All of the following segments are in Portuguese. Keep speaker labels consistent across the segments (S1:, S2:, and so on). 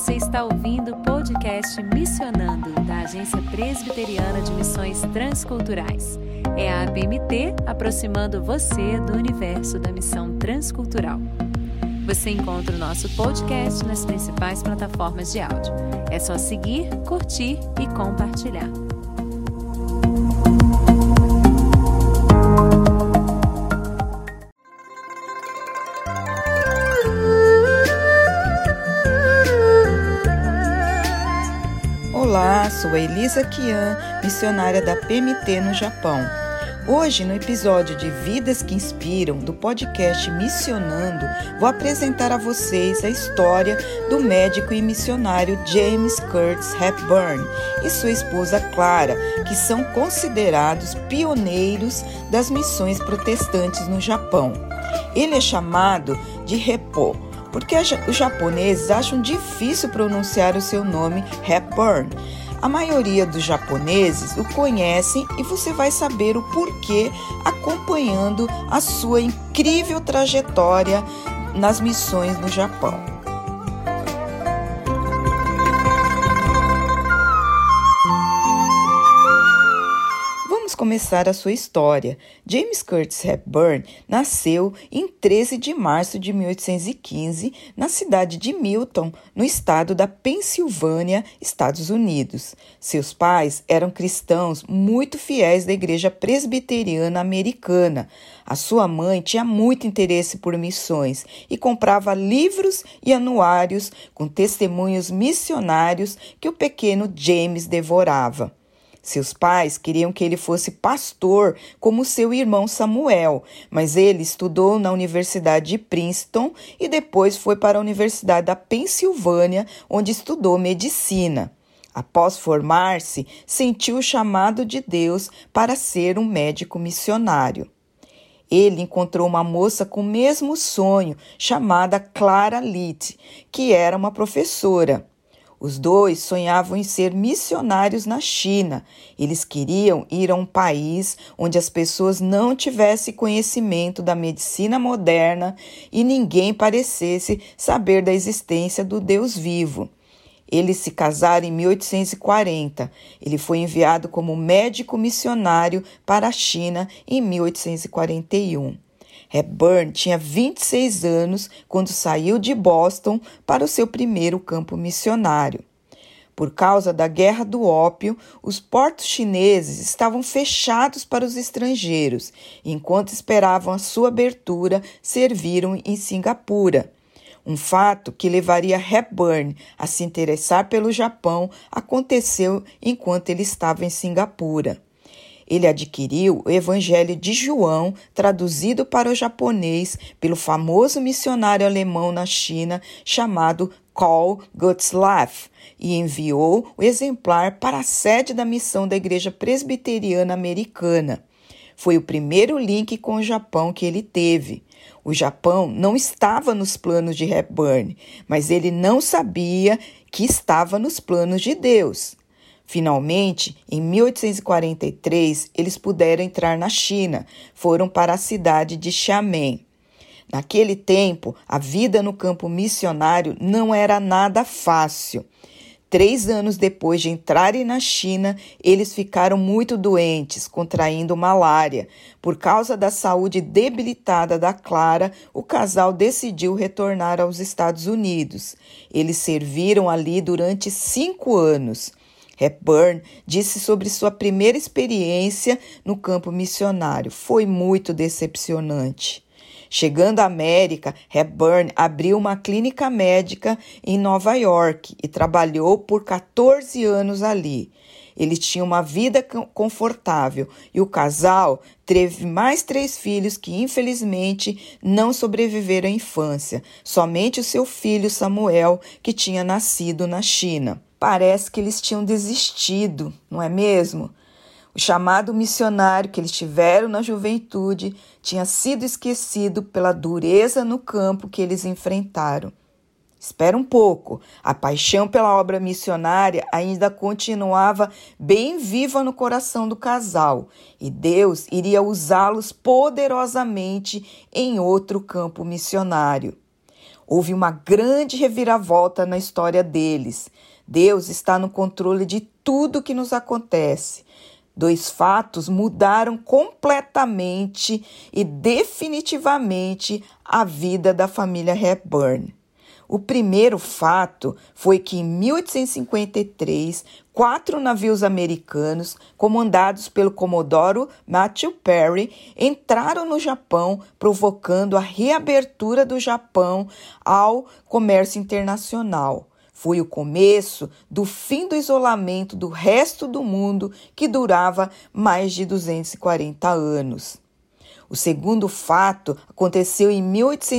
S1: Você está ouvindo o podcast Missionando, da Agência Presbiteriana de Missões Transculturais. É a APMT aproximando você do universo da missão transcultural. Você encontra o nosso podcast nas principais plataformas de áudio. É só seguir, curtir e compartilhar.
S2: Olá, sou a Elisa Kian, missionária da PMT no Japão. Hoje, no episódio de Vidas que Inspiram, do podcast Missionando, vou apresentar a vocês a história do médico e missionário James Curtis Hepburn e sua esposa Clara, que são considerados pioneiros das missões protestantes no Japão. Ele é chamado de Heppo, porque os japoneses acham difícil pronunciar o seu nome Hepburn. A maioria dos japoneses o conhecem e você vai saber o porquê acompanhando a sua incrível trajetória nas missões no Japão. Vamos começar a sua história. James Curtis Hepburn nasceu em 13 de março de 1815 na cidade de Milton, no estado da Pensilvânia, Estados Unidos. Seus pais eram cristãos muito fiéis da Igreja Presbiteriana Americana. A sua mãe tinha muito interesse por missões e comprava livros e anuários com testemunhos missionários que o pequeno James devorava. Seus pais queriam que ele fosse pastor como seu irmão Samuel, mas ele estudou na Universidade de Princeton e depois foi para a Universidade da Pensilvânia, onde estudou medicina. Após formar-se, sentiu o chamado de Deus para ser um médico missionário. Ele encontrou uma moça com o mesmo sonho, chamada Clara Litt, que era uma professora. Os dois sonhavam em ser missionários na China. Eles queriam ir a um país onde as pessoas não tivessem conhecimento da medicina moderna e ninguém parecesse saber da existência do Deus vivo. Eles se casaram em 1840. Ele foi enviado como médico missionário para a China em 1841. Hepburn tinha 26 anos quando saiu de Boston para o seu primeiro campo missionário. Por causa da Guerra do Ópio, os portos chineses estavam fechados para os estrangeiros. Enquanto esperavam a sua abertura, serviram em Singapura. Um fato que levaria Hepburn a se interessar pelo Japão aconteceu enquanto ele estava em Singapura. Ele adquiriu o Evangelho de João, traduzido para o japonês pelo famoso missionário alemão na China chamado Karl Gutzlaff, e enviou o exemplar para a sede da missão da Igreja Presbiteriana Americana. Foi o primeiro link com o Japão que ele teve. O Japão não estava nos planos de Hepburn, mas ele não sabia que estava nos planos de Deus. Finalmente, em 1843, eles puderam entrar na China. Foram para a cidade de Xiamen. Naquele tempo, a vida no campo missionário não era nada fácil. 3 anos depois de entrarem na China, eles ficaram muito doentes, contraindo malária. Por causa da saúde debilitada da Clara, o casal decidiu retornar aos Estados Unidos. Eles serviram ali durante 5 anos. Hepburn disse sobre sua primeira experiência no campo missionário. Foi muito decepcionante. Chegando à América, Hepburn abriu uma clínica médica em Nova York e trabalhou por 14 anos ali. Eles tinham uma vida confortável e o casal teve mais 3 filhos que, infelizmente, não sobreviveram à infância. Somente o seu filho Samuel, que tinha nascido na China. Parece que eles tinham desistido, não é mesmo? O chamado missionário que eles tiveram na juventude tinha sido esquecido pela dureza no campo que eles enfrentaram. Espera um pouco, a paixão pela obra missionária ainda continuava bem viva no coração do casal e Deus iria usá-los poderosamente em outro campo missionário. Houve uma grande reviravolta na história deles. Deus está no controle de tudo que nos acontece. 2 fatos mudaram completamente e definitivamente a vida da família Hepburn. O primeiro fato foi que em 1853, 4 navios americanos, comandados pelo comodoro Matthew Perry, entraram no Japão, provocando a reabertura do Japão ao comércio internacional. Foi o começo do fim do isolamento do resto do mundo, que durava mais de 240 anos. O segundo fato aconteceu em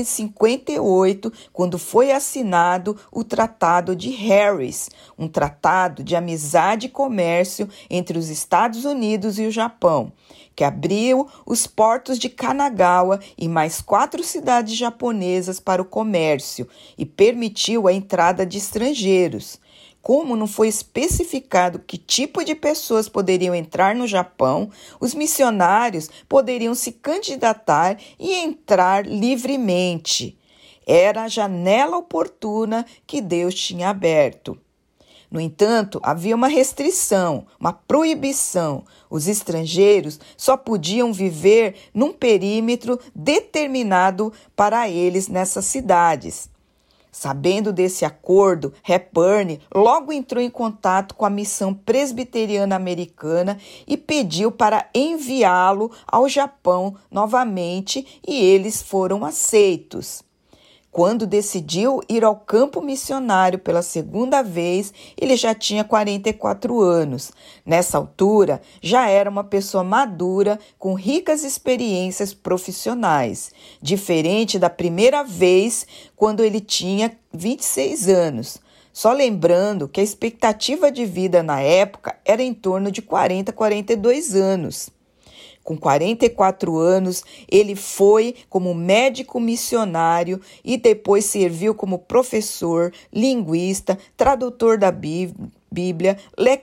S2: 1858, quando foi assinado o Tratado de Harris, um tratado de amizade e comércio entre os Estados Unidos e o Japão, que abriu os portos de Kanagawa e mais 4 cidades japonesas para o comércio e permitiu a entrada de estrangeiros. Como não foi especificado que tipo de pessoas poderiam entrar no Japão, os missionários poderiam se candidatar e entrar livremente. Era a janela oportuna que Deus tinha aberto. No entanto, havia uma restrição, uma proibição. Os estrangeiros só podiam viver num perímetro determinado para eles nessas cidades. Sabendo desse acordo, Hepburn logo entrou em contato com a missão presbiteriana americana e pediu para enviá-lo ao Japão novamente, e eles foram aceitos. Quando decidiu ir ao campo missionário pela segunda vez, ele já tinha 44 anos. Nessa altura, já era uma pessoa madura, com ricas experiências profissionais, diferente da primeira vez, quando ele tinha 26 anos. Só lembrando que a expectativa de vida na época era em torno de 40 a 42 anos. Com 44 anos, ele foi como médico missionário e depois serviu como professor, linguista, tradutor da Bíblia,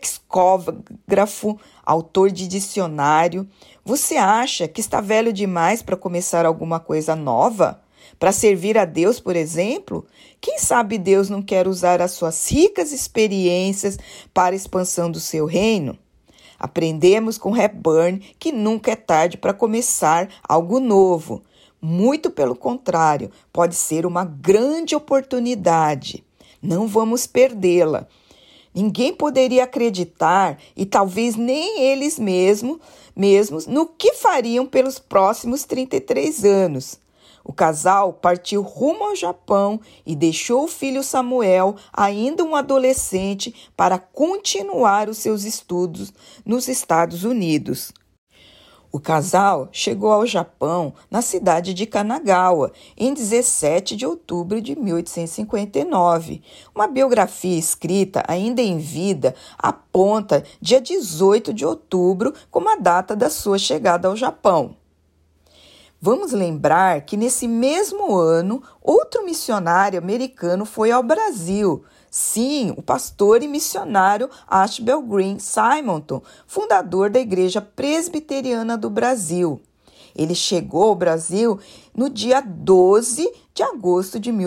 S2: lexicógrafo, autor de dicionário. Você acha que está velho demais para começar alguma coisa nova? Para servir a Deus, por exemplo? Quem sabe Deus não quer usar as suas ricas experiências para a expansão do seu reino? Aprendemos com Hepburn que nunca é tarde para começar algo novo. Muito pelo contrário, pode ser uma grande oportunidade. Não vamos perdê-la. Ninguém poderia acreditar, e talvez nem eles mesmos, no que fariam pelos próximos 33 anos. O casal partiu rumo ao Japão e deixou o filho Samuel, ainda um adolescente, para continuar os seus estudos nos Estados Unidos. O casal chegou ao Japão na cidade de Kanagawa, em 17 de outubro de 1859. Uma biografia escrita ainda em vida aponta dia 18 de outubro como a data da sua chegada ao Japão. Vamos lembrar que nesse mesmo ano, outro missionário americano foi ao Brasil. Sim, o pastor e missionário Ashbel Green Simonton, fundador da Igreja Presbiteriana do Brasil. Ele chegou ao Brasil no dia 12 de agosto de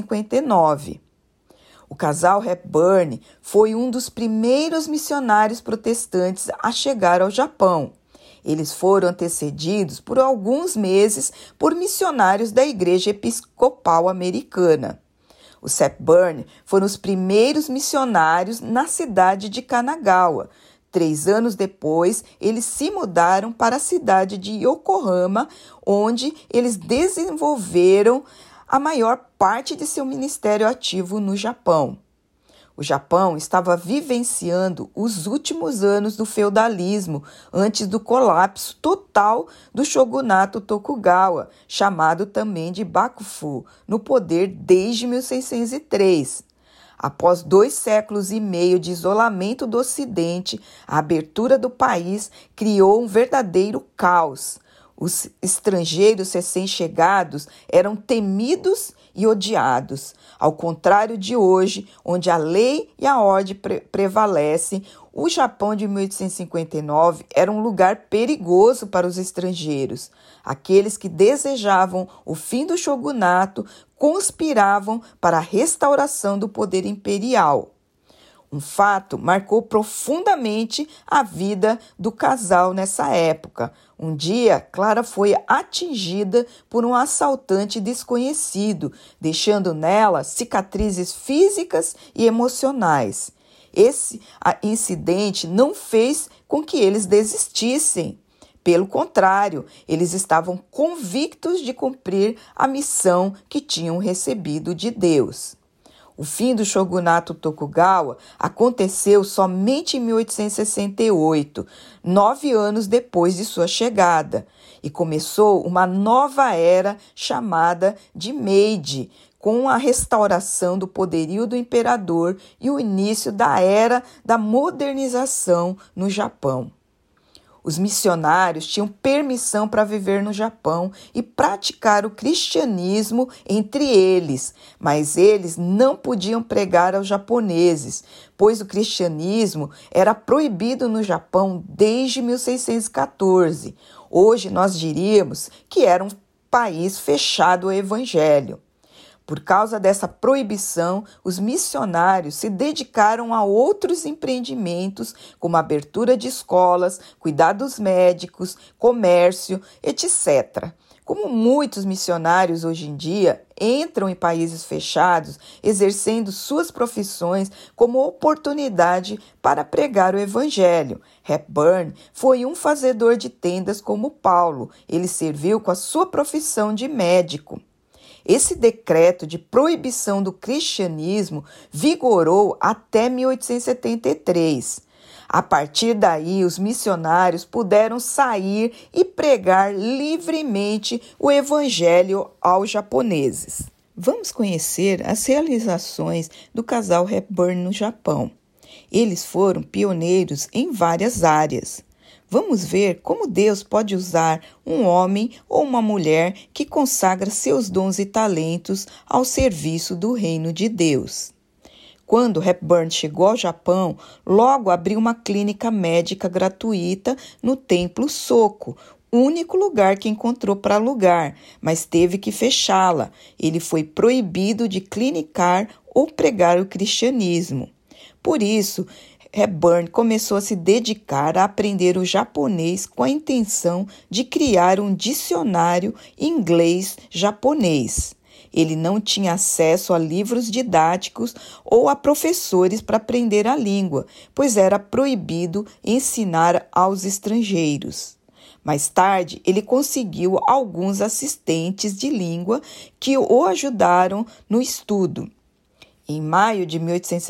S2: 1859. O casal Hepburn foi um dos primeiros missionários protestantes a chegar ao Japão. Eles foram antecedidos por alguns meses por missionários da Igreja Episcopal Americana. Os Hepburn foram os primeiros missionários na cidade de Kanagawa. 3 anos depois, eles se mudaram para a cidade de Yokohama, onde eles desenvolveram a maior parte de seu ministério ativo no Japão. O Japão estava vivenciando os últimos anos do feudalismo, antes do colapso total do shogunato Tokugawa, chamado também de Bakufu, no poder desde 1603. Após 2 séculos e meio de isolamento do Ocidente, a abertura do país criou um verdadeiro caos. Os estrangeiros recém-chegados eram temidos e odiados. Ao contrário de hoje, onde a lei e a ordem prevalecem, O Japão de 1859 era um lugar perigoso para os estrangeiros. Aqueles que desejavam o fim do shogunato conspiravam para a restauração do poder imperial. Um fato marcou profundamente a vida do casal nessa época. Um dia, Clara foi atingida por um assaltante desconhecido, deixando nela cicatrizes físicas e emocionais. Esse incidente não fez com que eles desistissem. Pelo contrário, eles estavam convictos de cumprir a missão que tinham recebido de Deus. O fim do shogunato Tokugawa aconteceu somente em 1868, 9 anos depois de sua chegada, e começou uma nova era chamada de Meiji, com a restauração do poderio do imperador e o início da era da modernização no Japão. Os missionários tinham permissão para viver no Japão e praticar o cristianismo entre eles, mas eles não podiam pregar aos japoneses, pois o cristianismo era proibido no Japão desde 1614. Hoje nós diríamos que era um país fechado ao evangelho. Por causa dessa proibição, os missionários se dedicaram a outros empreendimentos, como a abertura de escolas, cuidados médicos, comércio, etc. Como muitos missionários hoje em dia entram em países fechados, exercendo suas profissões como oportunidade para pregar o evangelho. Hepburn foi um fazedor de tendas como Paulo. Ele serviu com a sua profissão de médico. Esse decreto de proibição do cristianismo vigorou até 1873. A partir daí, os missionários puderam sair e pregar livremente o evangelho aos japoneses. Vamos conhecer as realizações do casal Hepburn no Japão. Eles foram pioneiros em várias áreas. Vamos ver como Deus pode usar um homem ou uma mulher que consagra seus dons e talentos ao serviço do reino de Deus. Quando Hepburn chegou ao Japão, logo abriu uma clínica médica gratuita no Templo Soko, único lugar que encontrou para alugar, mas teve que fechá-la. Ele foi proibido de clinicar ou pregar o cristianismo. Por isso, Hepburn começou a se dedicar a aprender o japonês com a intenção de criar um dicionário inglês-japonês. Ele não tinha acesso a livros didáticos ou a professores para aprender a língua, pois era proibido ensinar aos estrangeiros. Mais tarde, ele conseguiu alguns assistentes de língua que o ajudaram no estudo. Em maio de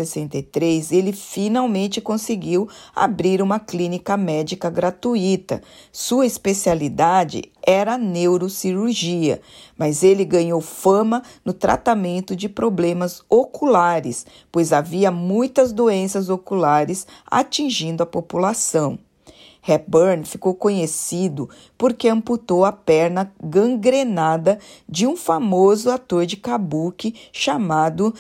S2: 1863, ele finalmente conseguiu abrir uma clínica médica gratuita. Sua especialidade era a neurocirurgia, mas ele ganhou fama no tratamento de problemas oculares, pois havia muitas doenças oculares atingindo a população. Hepburn ficou conhecido porque amputou a perna gangrenada de um famoso ator de kabuki chamado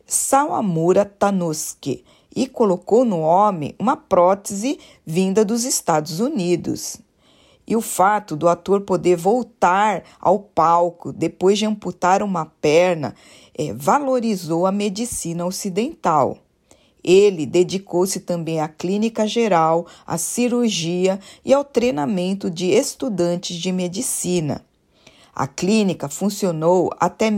S2: Sawamura Tanosuke e colocou no homem uma prótese vinda dos Estados Unidos. E o fato do ator poder voltar ao palco depois de amputar uma perna valorizou a medicina ocidental. Ele dedicou-se também à clínica geral, à cirurgia e ao treinamento de estudantes de medicina. A clínica funcionou até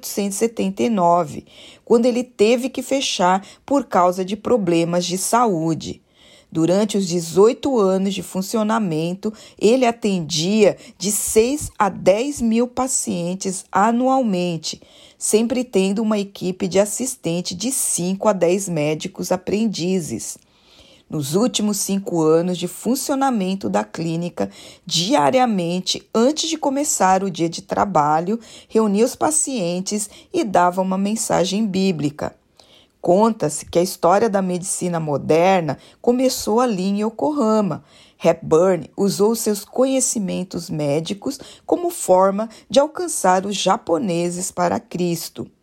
S2: 1879, quando ele teve que fechar por causa de problemas de saúde. Durante os 18 anos de funcionamento, ele atendia de 6 a 10 mil pacientes anualmente, sempre tendo uma equipe de assistente de 5 a 10 médicos aprendizes. Nos últimos 5 anos de funcionamento da clínica, diariamente, antes de começar o dia de trabalho, reunia os pacientes e dava uma mensagem bíblica. Conta-se que a história da medicina moderna começou ali em Yokohama. Hepburn usou seus conhecimentos médicos como forma de alcançar os japoneses para Cristo.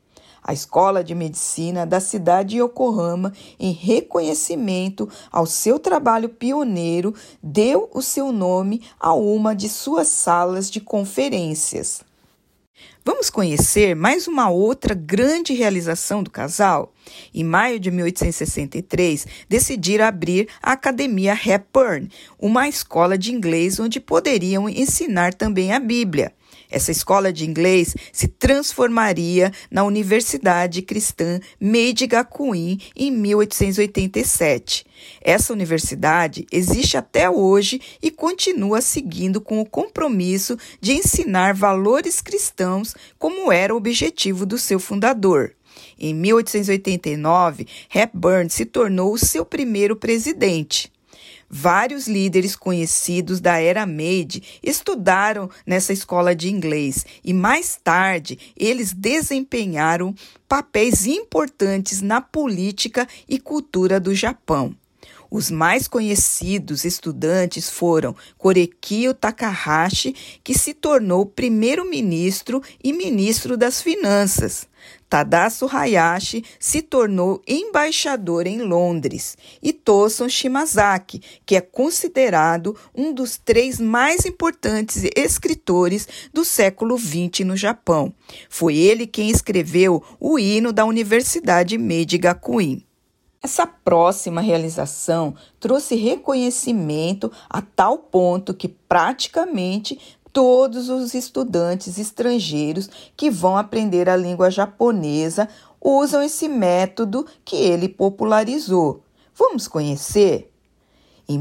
S2: A Escola de Medicina da cidade de Yokohama, em reconhecimento ao seu trabalho pioneiro, deu o seu nome a uma de suas salas de conferências. Vamos conhecer mais uma outra grande realização do casal? Em maio de 1863, decidiram abrir a Academia Hepburn, uma escola de inglês onde poderiam ensinar também a Bíblia. Essa escola de inglês se transformaria na Universidade Cristã Meiji Gakuin em 1887. Essa universidade existe até hoje e continua seguindo com o compromisso de ensinar valores cristãos, como era o objetivo do seu fundador. Em 1889, Hepburn se tornou o seu primeiro presidente. Vários líderes conhecidos da era Meiji estudaram nessa escola de inglês e, mais tarde, eles desempenharam papéis importantes na política e cultura do Japão. Os mais conhecidos estudantes foram Korekiyo Takahashi, que se tornou primeiro-ministro e ministro das Finanças. Tadasu Hayashi se tornou embaixador em Londres. E Toson Shimazaki, que é considerado um dos 3 mais importantes escritores do século XX no Japão. Foi ele quem escreveu o hino da Universidade Meiji Gakuin. Essa próxima realização trouxe reconhecimento a tal ponto que praticamente todos os estudantes estrangeiros que vão aprender a língua japonesa usam esse método que ele popularizou. Vamos conhecer? Em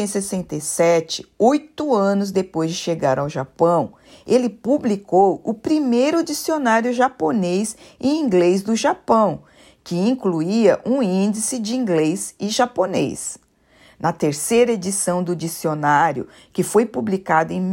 S2: 1867, 8 anos depois de chegar ao Japão, ele publicou o primeiro dicionário japonês e inglês do Japão, que incluía um índice de inglês e japonês. Na terceira edição do dicionário, que foi publicada em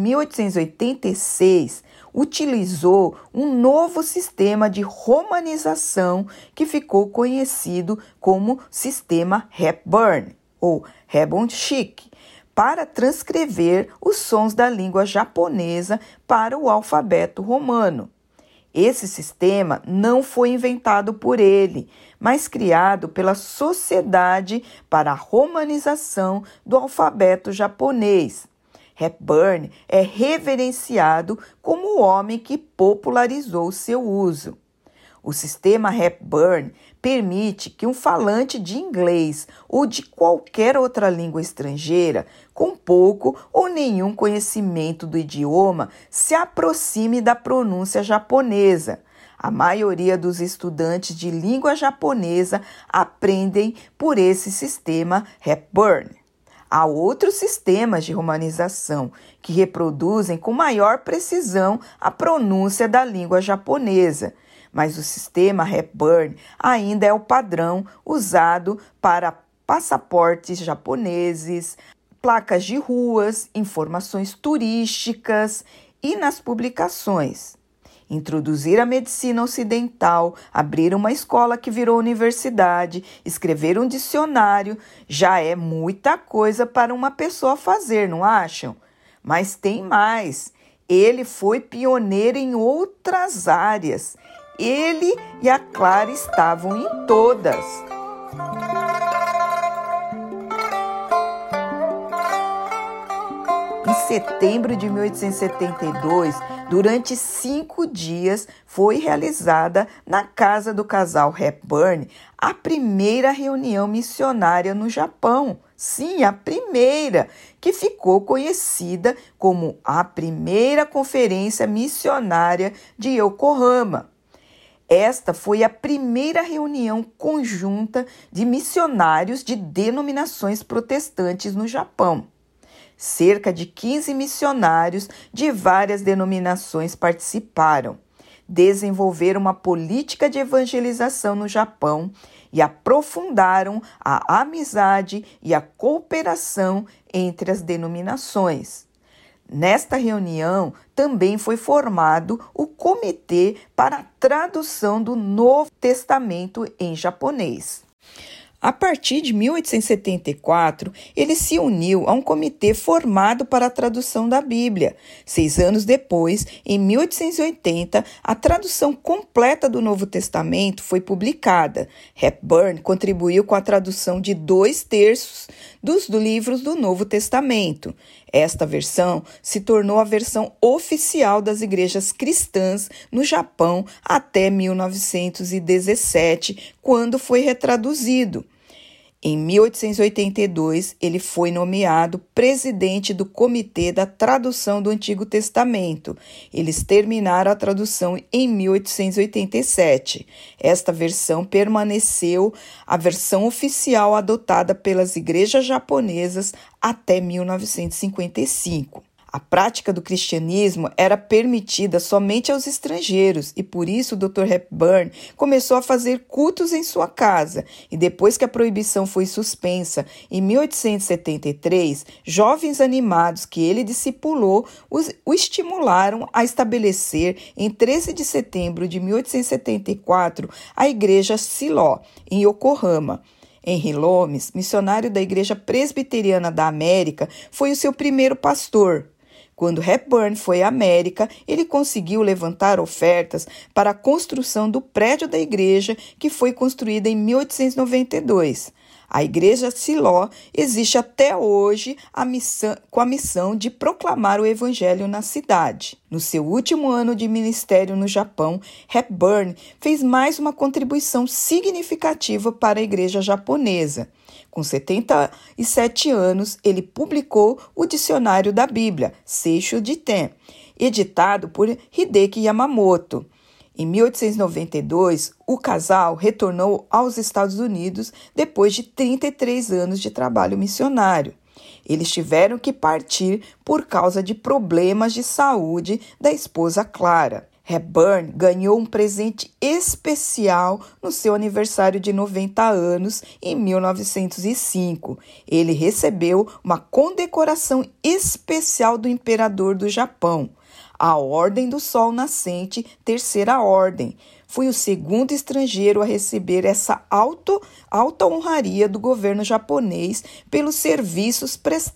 S2: 1886, utilizou um novo sistema de romanização que ficou conhecido como Sistema Hepburn, ou Hepburn-Shik, para transcrever os sons da língua japonesa para o alfabeto romano. Esse sistema não foi inventado por ele, mas criado pela Sociedade para a Romanização do Alfabeto Japonês. Hepburn é reverenciado como o homem que popularizou seu uso. O sistema Hepburn permite que um falante de inglês ou de qualquer outra língua estrangeira, com pouco ou nenhum conhecimento do idioma, se aproxime da pronúncia japonesa. A maioria dos estudantes de língua japonesa aprendem por esse sistema Hepburn. Há outros sistemas de romanização que reproduzem com maior precisão a pronúncia da língua japonesa, mas o sistema Hepburn ainda é o padrão usado para passaportes japoneses, placas de ruas, informações turísticas e nas publicações. Introduzir a medicina ocidental, abrir uma escola que virou universidade, escrever um dicionário, já é muita coisa para uma pessoa fazer, não acham? Mas tem mais. Ele foi pioneiro em outras áreas. Ele e a Clara estavam em todas. Em setembro de 1872, durante 5 dias, foi realizada na casa do casal Hepburn a primeira reunião missionária no Japão. Sim, a primeira, que ficou conhecida como a primeira conferência missionária de Yokohama. Esta foi a primeira reunião conjunta de missionários de denominações protestantes no Japão. Cerca de 15 missionários de várias denominações participaram, desenvolveram uma política de evangelização no Japão e aprofundaram a amizade e a cooperação entre as denominações. Nesta reunião, também foi formado o Comitê para a Tradução do Novo Testamento em japonês. A partir de 1874, ele se uniu a um comitê formado para a tradução da Bíblia. 6 anos depois, em 1880, a tradução completa do Novo Testamento foi publicada. Hepburn contribuiu com a tradução de 2/3 dos livros do Novo Testamento. Esta versão se tornou a versão oficial das igrejas cristãs no Japão até 1917, quando foi retraduzido. Em 1882, ele foi nomeado presidente do Comitê da Tradução do Antigo Testamento. Eles terminaram a tradução em 1887. Esta versão permaneceu a versão oficial adotada pelas igrejas japonesas até 1955. A prática do cristianismo era permitida somente aos estrangeiros e por isso o Dr. Hepburn começou a fazer cultos em sua casa e depois que a proibição foi suspensa em 1873, jovens animados que ele discipulou o estimularam a estabelecer em 13 de setembro de 1874 a Igreja Siló, em Yokohama. Henry Lomes, missionário da Igreja Presbiteriana da América, foi o seu primeiro pastor. Quando Hepburn foi à América, ele conseguiu levantar ofertas para a construção do prédio da igreja, que foi construída em 1892. A Igreja Siló existe até hoje com a missão de proclamar o Evangelho na cidade. No seu último ano de ministério no Japão, Hepburn fez mais uma contribuição significativa para a igreja japonesa. Com 77 anos, ele publicou o Dicionário da Bíblia, Seisho Jiten, editado por Hideki Yamamoto. Em 1892, o casal retornou aos Estados Unidos depois de 33 anos de trabalho missionário. Eles tiveram que partir por causa de problemas de saúde da esposa Clara. Hepburn ganhou um presente especial no seu aniversário de 90 anos em 1905. Ele recebeu uma condecoração especial do imperador do Japão, a Ordem do Sol Nascente, Terceira Ordem. Foi o segundo estrangeiro a receber essa alta honraria do governo japonês pelos serviços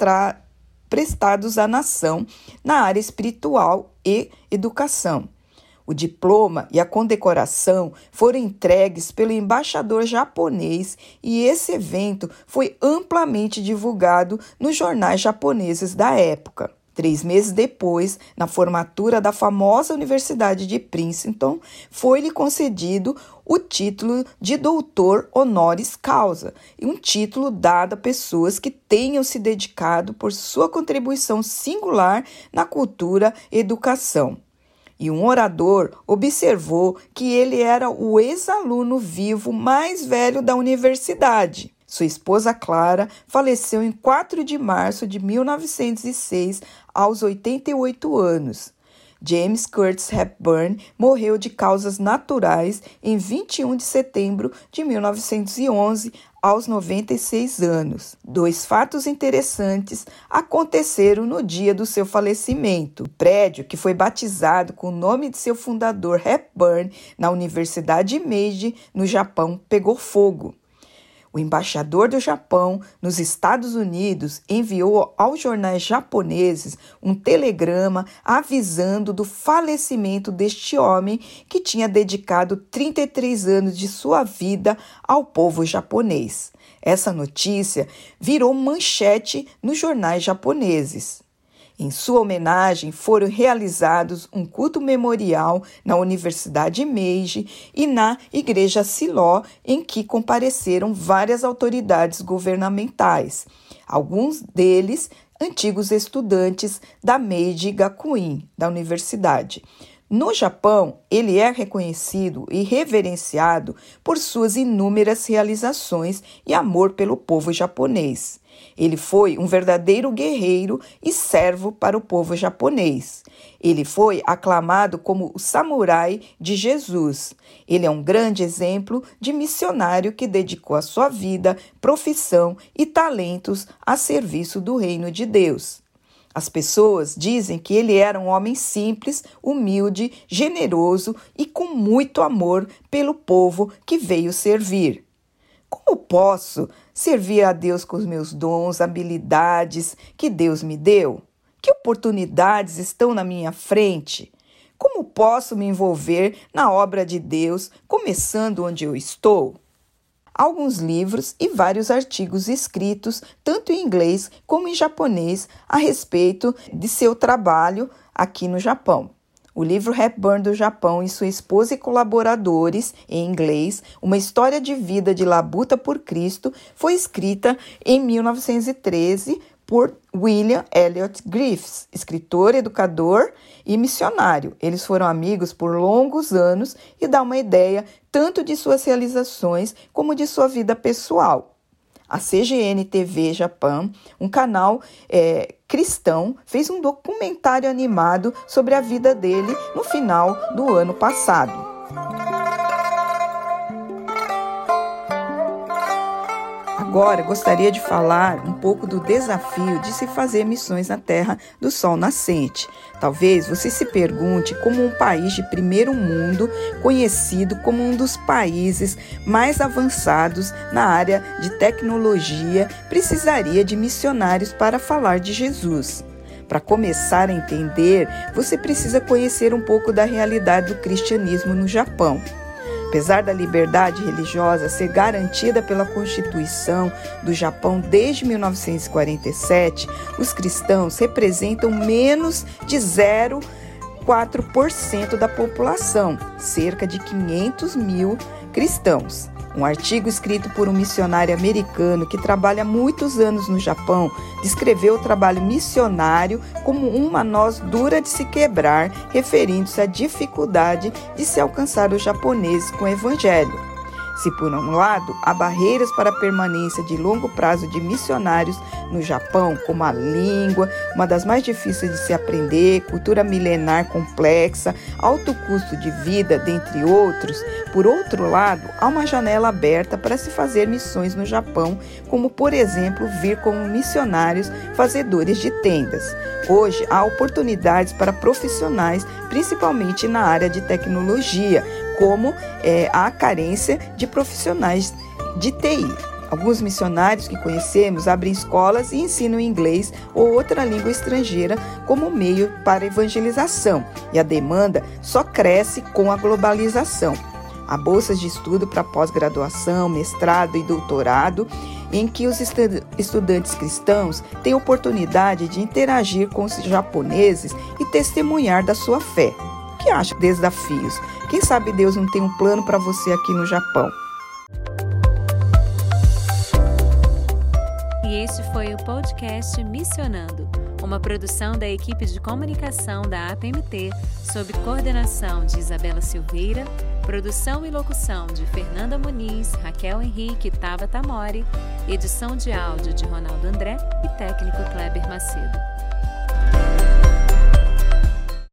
S2: prestados à nação na área espiritual e educação. O diploma e a condecoração foram entregues pelo embaixador japonês e esse evento foi amplamente divulgado nos jornais japoneses da época. 3 meses depois, na formatura da famosa Universidade de Princeton, foi-lhe concedido o título de doutor honoris causa, um título dado a pessoas que tenham se dedicado por sua contribuição singular na cultura e educação. E um orador observou que ele era o ex-aluno vivo mais velho da universidade. Sua esposa Clara faleceu em 4 de março de 1906, aos 88 anos. James Curtis Hepburn morreu de causas naturais em 21 de setembro de 1911, aos 96 anos. 2 fatos interessantes aconteceram no dia do seu falecimento. O prédio, que foi batizado com o nome de seu fundador Hepburn na Universidade Meiji, no Japão, pegou fogo. O embaixador do Japão nos Estados Unidos enviou aos jornais japoneses um telegrama avisando do falecimento deste homem que tinha dedicado 33 anos de sua vida ao povo japonês. Essa notícia virou manchete nos jornais japoneses. Em sua homenagem, foram realizados um culto memorial na Universidade Meiji e na Igreja Siló, em que compareceram várias autoridades governamentais, alguns deles antigos estudantes da Meiji Gakuin, da universidade. No Japão, ele é reconhecido e reverenciado por suas inúmeras realizações e amor pelo povo japonês. Ele foi um verdadeiro guerreiro e servo para o povo japonês. Ele foi aclamado como o samurai de Jesus. Ele é um grande exemplo de missionário que dedicou a sua vida, profissão e talentos a serviço do reino de Deus. As pessoas dizem que ele era um homem simples, humilde, generoso e com muito amor pelo povo que veio servir. Como Como posso servir a Deus com os meus dons, habilidades que Deus me deu? Que oportunidades estão na minha frente? Como posso me envolver na obra de Deus, começando onde eu estou? Alguns livros e vários artigos escritos, tanto em inglês como em japonês, a respeito de seu trabalho aqui no Japão. O livro Hepburn do Japão e sua esposa e colaboradores, em inglês, Uma História de Vida de Labuta por Cristo, foi escrita em 1913 por William Elliot Griffiths, escritor, educador e missionário. Eles foram amigos por longos anos e dá uma ideia tanto de suas realizações como de sua vida pessoal. A CGN TV Japão, um canal cristão, fez um documentário animado sobre a vida dele no final do ano passado. Agora, gostaria de falar um pouco do desafio de se fazer missões na Terra do Sol Nascente. Talvez você se pergunte como um país de primeiro mundo, conhecido como um dos países mais avançados na área de tecnologia, precisaria de missionários para falar de Jesus. Para começar a entender, você precisa conhecer um pouco da realidade do cristianismo no Japão. Apesar da liberdade religiosa ser garantida pela Constituição do Japão desde 1947, os cristãos representam menos de 0,4% da população, cerca de 500 mil cristãos. Um artigo escrito por um missionário americano que trabalha há muitos anos no Japão descreveu o trabalho missionário como uma noz dura de se quebrar, referindo-se à dificuldade de se alcançar os japoneses com o evangelho. Se, por um lado, há barreiras para a permanência de longo prazo de missionários no Japão, como a língua, uma das mais difíceis de se aprender, cultura milenar complexa, alto custo de vida, dentre outros, por outro lado, há uma janela aberta para se fazer missões no Japão, como, por exemplo, vir como missionários fazedores de tendas. Hoje, há oportunidades para profissionais, principalmente na área de tecnologia, como a carência de profissionais de TI. Alguns missionários que conhecemos abrem escolas e ensinam inglês ou outra língua estrangeira como meio para evangelização, e a demanda só cresce com a globalização. Há bolsas de estudo para pós-graduação, mestrado e doutorado, em que os estudantes cristãos têm oportunidade de interagir com os japoneses e testemunhar da sua fé. O que acha desses desafios? Quem sabe Deus não tem um plano para você aqui no Japão?
S1: E este foi o podcast Missionando, uma produção da equipe de comunicação da APMT, sob coordenação de Isabela Silveira, produção e locução de Fernanda Muniz, Raquel Henrique e Tabata Mori, edição de áudio de Ronaldo André e técnico Kleber Macedo.